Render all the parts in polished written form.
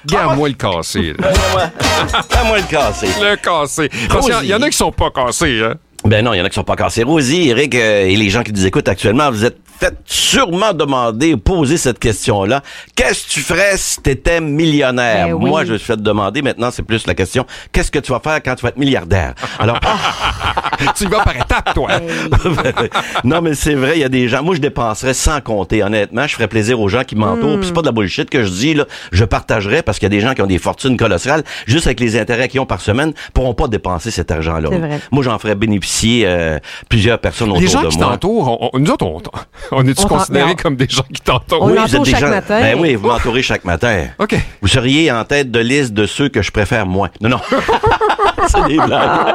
Garde-moi le cassé. Fais-moi le cassé. Le cassé. Parce qu'il y en a qui sont pas cassés, hein? Ben non, il y en a qui sont pas cassés. Rosie, Eric et les gens qui nous écoutent actuellement, vous êtes fait sûrement demander, poser cette question-là. Qu'est-ce que tu ferais si t'étais millionnaire? Ben oui. Moi, je me suis fait demander. Maintenant, c'est plus la question, qu'est-ce que tu vas faire quand tu vas être milliardaire? Alors, Tu y vas par étapes, toi. non, mais c'est vrai, il y a des gens. Moi, je dépenserais sans compter, honnêtement. Je ferais plaisir aux gens qui m'entourent. Puis c'est pas de la bullshit que je dis, là. Je partagerais parce qu'il y a des gens qui ont des fortunes colossales, juste avec les intérêts qu'ils ont par semaine, pourront pas dépenser cet argent-là. C'est vrai. Moi, j'en ferais bénéficier plusieurs personnes autour de Les moi. gens qui t'entourent, nous autres, on est-tu considérés comme des gens qui t'entourent? On Oui, l'entoure vous êtes des chaque gens. matin. Ben oui, vous m'entourez chaque matin. OK. Vous seriez en tête de liste de ceux que je préfère moins. Non, non. C'est des blagues.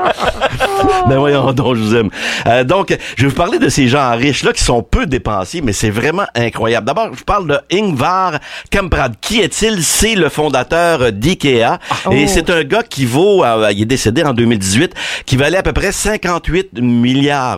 Ben voyons donc, je vous aime. Donc, je vais vous parler de ces gens riches-là qui sont peu dépensiers, mais c'est vraiment incroyable. D'abord, je parle de Ingvar Kamprad. Qui est-il? C'est le fondateur d'IKEA. Et c'est un gars qui vaut, il est décédé en 2018, qui valait à peu près 58 milliards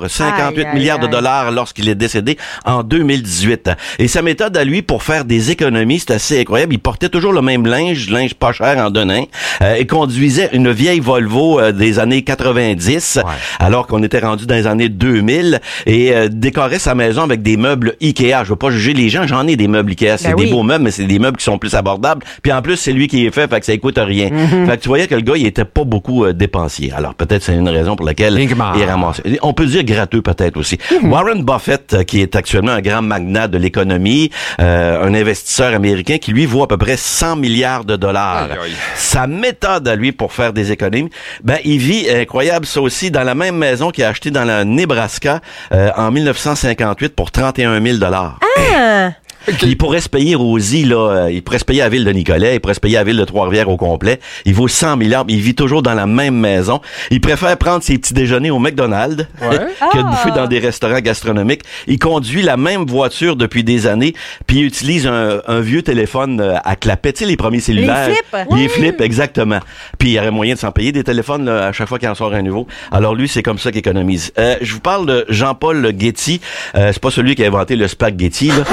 de dollars lorsqu'il est décédé en 2018. Et sa méthode à lui pour faire des économies, c'est assez incroyable. Il portait toujours le même linge pas cher en denain, et conduisait une vieille Volvo des années 90, alors qu'on était rendu dans les années 2000, et décorait sa maison avec des meubles Ikea. Je veux pas juger les gens, j'en ai des meubles Ikea. C'est des beaux meubles, mais c'est des meubles qui sont plus abordables. Puis en plus, c'est lui qui est fait que ça coûte rien. Fait que tu voyais que le gars, il était pas beaucoup dépensier. Alors peut-être c'est une raison pour laquelle il ramasse. On peut dire gratteux peut-être aussi. Warren Buffett, qui est actuellement un grand magnat de l'économie, un investisseur américain qui lui vaut à peu près 100 milliards de dollars. Aïe, aïe. Sa méthode à lui pour faire des économies, ben il vit, incroyable ça aussi, dans la même maison qu'il a acheté dans la Nebraska en 1958 pour 31 000 dollars. Ah! Il pourrait se payer Rosie, là, il pourrait se payer à la ville de Nicolet, il pourrait se payer à la ville de Trois-Rivières au complet. Il vaut 100 milliards, il vit toujours dans la même maison. Il préfère prendre ses petits déjeuners au McDonald's que de bouffer dans des restaurants gastronomiques. Il conduit la même voiture depuis des années, puis il utilise un vieux téléphone à clapet, tu sais, les premiers cellulaires. Les flips. Les flips, exactement. Puis il y aurait moyen de s'en payer des téléphones là, à chaque fois qu'il en sort un nouveau. Alors lui, c'est comme ça qu'il économise. Je vous parle de Jean-Paul Getty. C'est pas celui qui a inventé le spaghetti, là.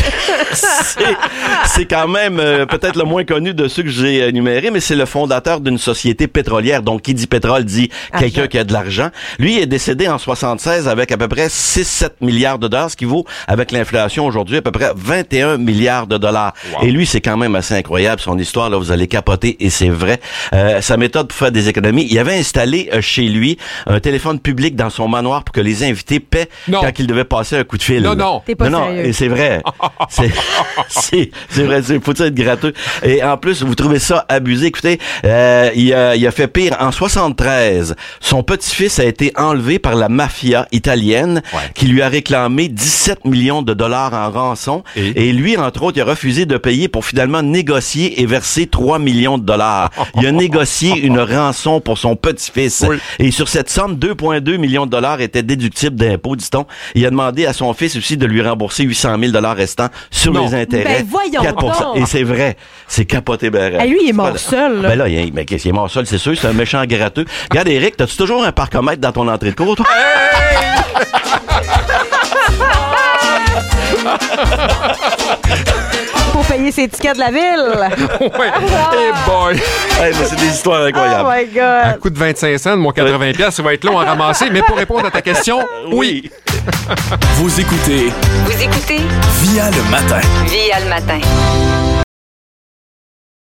C'est quand même peut-être le moins connu de ceux que j'ai énumérés, mais c'est le fondateur d'une société pétrolière. Donc, qui dit pétrole dit quelqu'un qui a de l'argent. Lui est décédé en 76 avec à peu près 6-7 milliards de dollars, ce qui vaut, avec l'inflation aujourd'hui, à peu près 21 milliards de dollars. Wow. Et lui, c'est quand même assez incroyable. Son histoire, là, vous allez capoter, et c'est vrai. Sa méthode pour faire des économies, il avait installé chez lui un téléphone public dans son manoir pour que les invités paient quand il devait passer un coup de fil. Non. T'es pas non, sérieux. et c'est vrai. C'est vrai, faut être gratteux. Et en plus, vous trouvez ça abusé. Écoutez, il a fait pire. En 73, son petit-fils a été enlevé par la mafia italienne qui lui a réclamé 17 millions de dollars en rançon. Et lui, entre autres, il a refusé de payer pour finalement négocier et verser 3 millions de dollars. Il a négocié une rançon pour son petit-fils. Oui. Et sur cette somme, 2,2 millions de dollars étaient déductibles d'impôts, dit-on. Il a demandé à son fils aussi de lui rembourser 800 000 dollars restants sur les intérêts. Ben voyons 4%. donc. Et c'est vrai, c'est capoté ben. Lui, il est mort seul. Là. Ben là, mais qu'est-ce qu'il est mort seul, c'est sûr, c'est un méchant gratteux. Regarde, Eric, t'as-tu toujours un parcomètre dans ton entrée de cours, toi? Pour payer ses tickets de la ville. Hey boy! Hey, mais c'est des histoires incroyables. Oh my God! À coup de 25 cents, mon 80$, ça va être long à ramasser, mais pour répondre à ta question, oui. Vous écoutez Vous écoutez Via le matin. Via le matin.